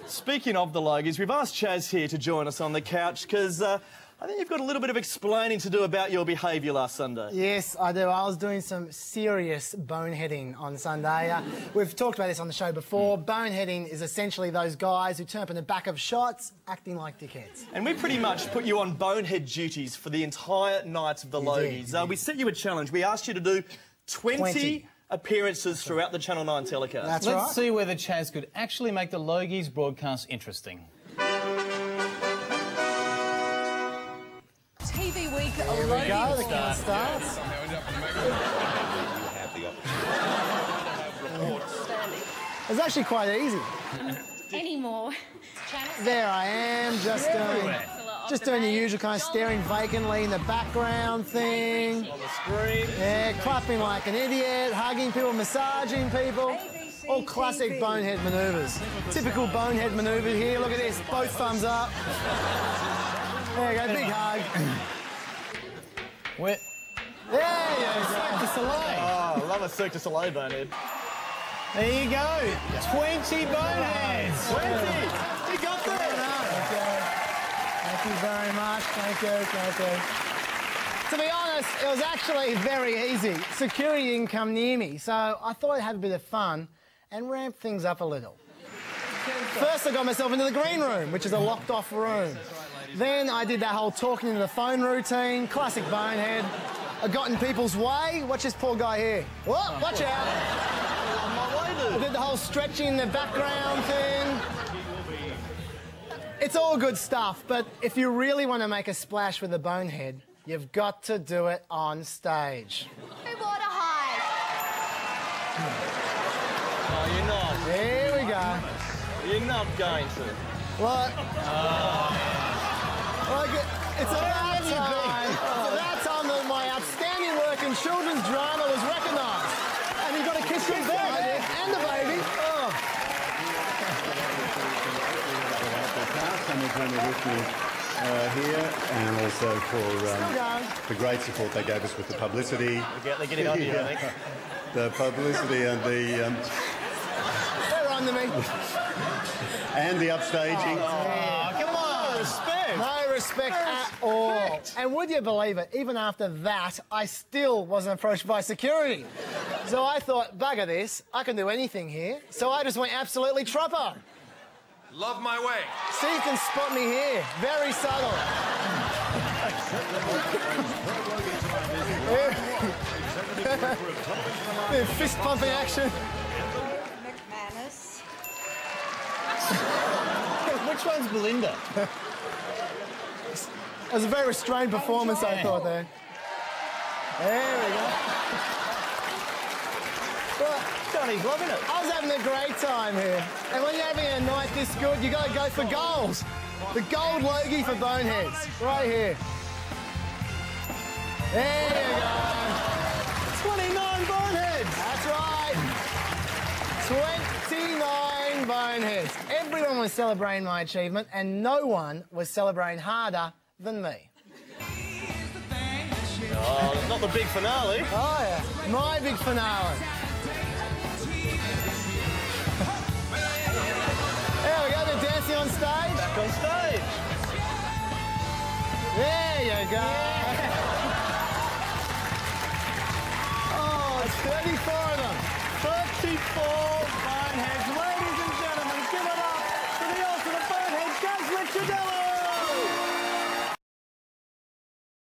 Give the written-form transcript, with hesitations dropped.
Speaking of the Logies, we've asked Chaz here to join us on the couch because I think you've got a little bit of explaining to do about your behaviour last Sunday. Yes, I do. I was doing some serious boneheading on Sunday. We've talked about this on the show before. Boneheading is essentially those guys who turn up in the back of shots acting like dickheads. And we pretty much put you on bonehead duties for the entire night of the Logies. We set you a challenge. We asked you to do 20 appearances throughout the Channel 9 telecast. That's right. Let's see whether Chaz could actually make the Logies broadcast interesting. TV Week Here we go, the count starts. It's actually quite easy. anymore. There I am, just doing the usual kind of staring vacantly in the background thing. On the screen. Yeah, clapping like an idiot, hugging people, massaging people. All classic bonehead manoeuvres. Typical bonehead manoeuvre here. Look at this, both thumbs up. There you go, big hug. Where? There you go. Cirque du Soleil. Oh, I love a Cirque du Soleil bonehead. There you go. 20 boneheads. 20! You got there! Thank you very much. Thank you. To be honest, it was actually very easy. Security didn't come near me, so I thought I'd have a bit of fun and ramp things up a little. First, I got myself into the green room, which is a locked-off room. Then I did that whole talking into the phone routine, classic bonehead. I got in people's way. Watch this poor guy here. Whoa, watch out. On my way, dude. I did the whole stretching in the background thing. It's all good stuff, but if you really want to make a splash with a bonehead, you've got to do it on stage. Water high. Oh, you're not. Here we go. You're not going to. Look. It's about time. It's about time that my outstanding work in children's drama was recognised. And you've got to kiss your baby and the baby. Oh. With me here, and also for the great support they gave us with the publicity. They're getting on you, I think. The publicity and the... They're on to me. and the upstaging. Oh, come on, respect. No respect at all. And would you believe it, even after that, I still wasn't approached by security. So I thought, bugger this, I can do anything here. So I just went absolutely troppo. Love my way. See, you can spot me here. Very subtle. Fist pumping action. McManus. Which one's Belinda? It was a very restrained performance, I thought, there. There we go. Well, Johnny's loving it. I was having a great time here. And when you're having a night this good, you got to go for goals. The gold Logie for boneheads, right here. There you go. 29 boneheads. That's right. 29 boneheads. Everyone was celebrating my achievement, and no one was celebrating harder than me. Oh, not the big finale. Oh, yeah. My big finale. There we go, they're dancing on stage. Back on stage. There you go. Oh, it's 34 of them. 34 boneheads. Ladies and gentlemen, give it up for the ultimate bonehead, Chaz Ricciardelli.